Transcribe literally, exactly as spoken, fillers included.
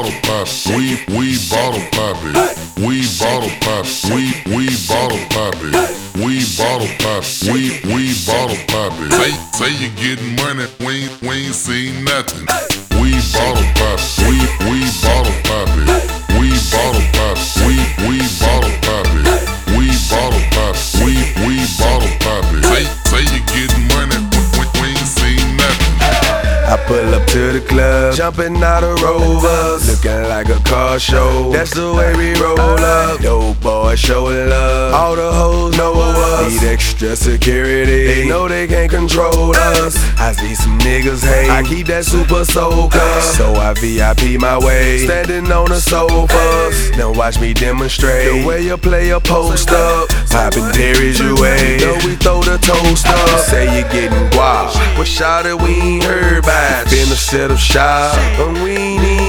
bottle pop, we we bottle pop it. We bottle pop, we we bottle pop it. We bottle pop, we we bottle pop it. Say say you getting money, we ain't, we ain't seen nothing. We bottle pop, we we bottle pop it. We bottle pop, we we bottle pop it. We bottle pop, we we bottle pop it. Say say you getting money, we, we ain't seen nothing. I pull up to the club, jumping out of Rovers, looking like a car show. That's the way we roll up. Dope boys show love. All the hoes know us. Need extra security. They know they can't control us. I see some niggas hate. I keep that super soaker, so I V I P my way, standing on the sofa. Now watch me demonstrate the way you play a post up. Poppin' Terry's your way. Know we throw the toast up. Say you getting guap, but shot it we ain't heard by. Finna set up shop, and we ain't